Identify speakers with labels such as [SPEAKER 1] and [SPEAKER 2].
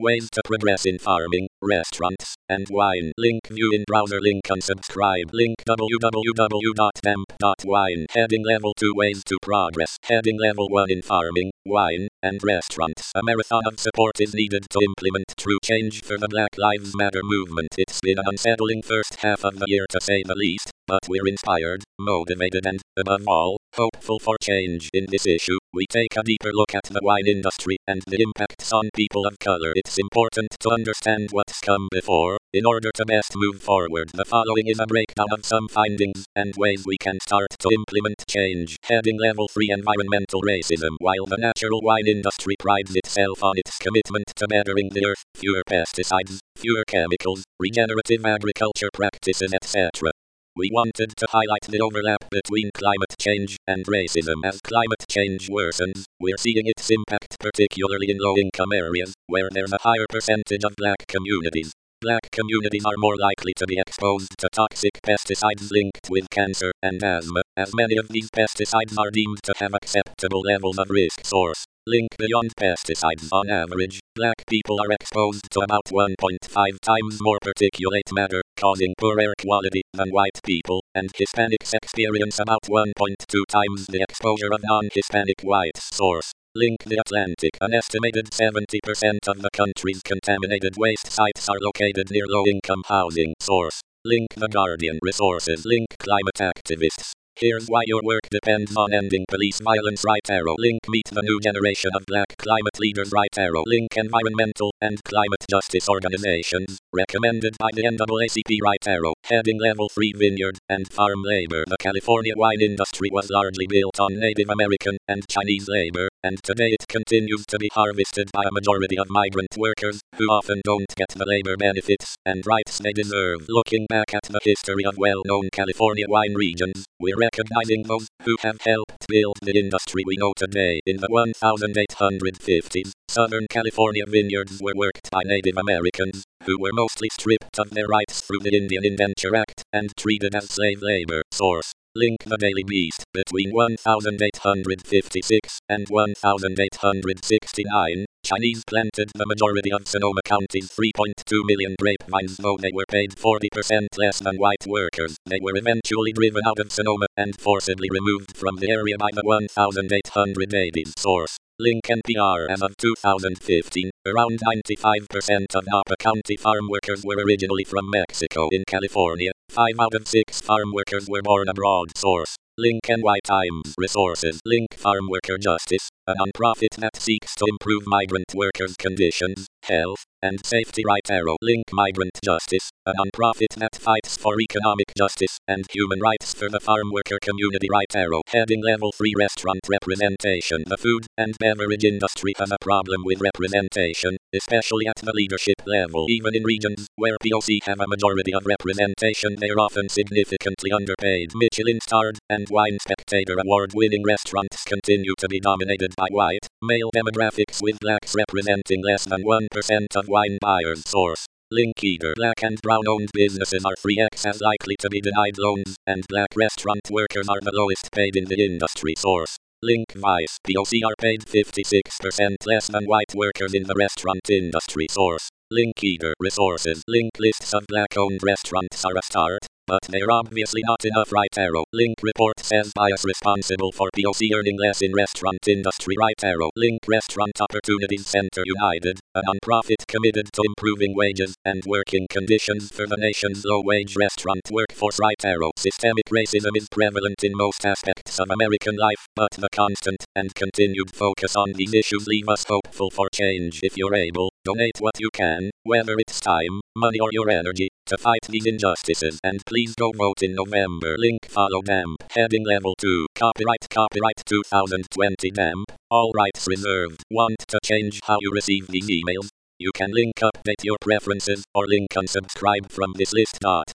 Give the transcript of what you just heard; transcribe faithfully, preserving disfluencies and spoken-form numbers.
[SPEAKER 1] Ways to progress in farming, restaurants, and wine. Link view in browser. Link unsubscribe. Link w w w dot demp dot wine. Heading level two. Ways to progress. Heading level one in farming, wine, and restaurants. A marathon of support is needed to implement true change for the Black Lives Matter movement. It's been an unsettling first half of the year to say the least, but we're inspired, motivated and, above all, hopeful for change. In this issue, we take a deeper look at the wine industry and the impacts on people of color. It's important to understand what's come before, in order to best move forward. The following is a breakdown of some findings and ways we can start to implement change. Heading level three. Environmental racism. While the natural wine industry prides itself on its commitment to bettering the earth, fewer pesticides, fewer chemicals, regenerative agriculture practices, et cetera, we wanted to highlight the overlap between climate change and racism. As climate change worsens, we're seeing its impact particularly in low-income areas, where there's a higher percentage of black communities. Black communities are more likely to be exposed to toxic pesticides linked with cancer and asthma, as many of these pesticides are deemed to have acceptable levels of risk. Source: Link. Beyond pesticides. On average, black people are exposed to about one point five times more particulate matter, causing poor air quality, than white people, and Hispanics experience about one point two times the exposure of non-Hispanic whites. Source: Link. The Atlantic. An estimated seventy percent of the country's contaminated waste sites are located near low-income housing. Source: Link. The Guardian. Resources. Link. Climate activists. Here's why your work depends on ending police violence. Right arrow. Link. Meet the new generation of black climate leaders. Right arrow. Link. Environmental and climate justice organizations, recommended by the N double A C P. Right arrow. Heading level three. Vineyard and farm labor. The California wine industry was largely built on Native American and Chinese labor, and today it continues to be harvested by a majority of migrant workers, who often don't get the labor benefits and rights they deserve. Looking back at the history of well-known California wine regions, we're recognizing those who have helped build the industry we know today. In the eighteen fifties, Southern California vineyards were worked by Native Americans, who were mostly stripped of their rights through the Indian Indenture Act, and treated as slave labor. Source: Link. The Daily Beast. Between eighteen fifty-six and eighteen sixty-nine, Chinese planted the majority of Sonoma County's three point two million grapevines, though they were paid forty percent less than white workers. They were eventually driven out of Sonoma and forcibly removed from the area by the eighteen eighties. Source: Link. N P R. As of two thousand fifteen, around ninety-five percent of Napa County farm workers were originally from Mexico. In California, five out of six farm workers were born abroad. Source: Link. N Y Times. Resources. Link. Farm Worker Justice, a non-profit that seeks to improve migrant workers' conditions, health, and safety. Right arrow. Link. Migrant Justice, a non-profit that fights for economic justice and human rights for the farm worker community. Right arrow. Heading level three. Restaurant representation. The food and beverage industry has a problem with representation, especially at the leadership level. Even in regions where P O C have a majority of representation, they are often significantly underpaid. Michelin-starred and Wine Spectator award-winning restaurants continue to be dominated by white, male demographics, with blacks representing less than one percent of wine buyers. Source: Link. Either black and brown-owned businesses are three times as likely to be denied loans, and black restaurant workers are the lowest paid in the industry. Source: Link. Vice. P O C are paid fifty-six percent less than white workers in the restaurant industry. Source: Link. Either. Resources. Link. Lists of black-owned restaurants are a start, but they're obviously not enough. Right arrow. Link. Report says bias responsible for P O C earning less in restaurant industry. Right arrow. Link. Restaurant Opportunities Center United, a non-profit committed to improving wages and working conditions for the nation's low-wage restaurant workforce. Right arrow. Systemic racism is prevalent in most aspects of American life, but the constant and continued focus on these issues leave us hopeful for change. If you're able, donate what you can, whether it's time, money or your energy, to fight these injustices, and please go vote in November. Link. Follow Demp. Heading level two. Copyright Copyright twenty twenty Demp, all rights reserved. Want to change how you receive these emails? You can link update your preferences or link unsubscribe from this list.